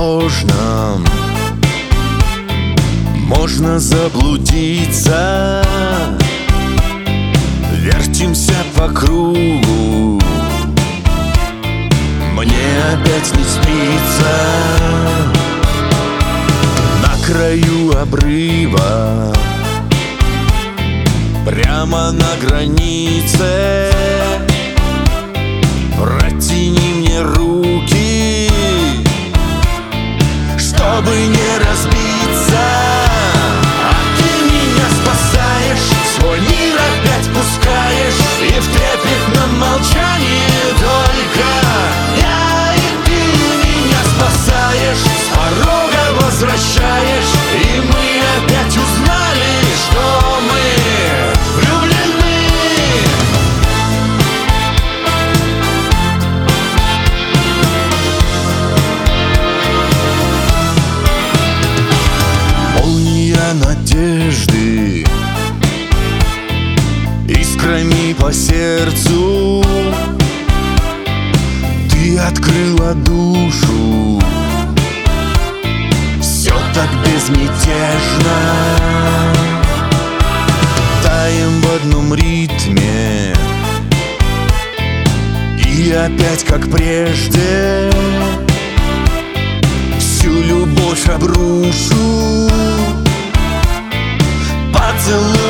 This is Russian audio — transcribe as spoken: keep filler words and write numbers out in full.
сложном можно заблудиться. Вертимся по кругу, мне опять не спится. На краю обрыва, прямо на границе, протяни мне руки, чтобы не разбиться. А ты меня спасаешь, свой мир опять пускаешь, и в трепетном молчании только я и ты меня спасаешь, с порога возвращаешь, и мы опять узнали, что мы влюблены. Молния надежды искрами по сердцу, ты открыла душу, все так безмятежно. Таем в одном ритме, и опять как прежде всю любовь обрушу. Поцелуй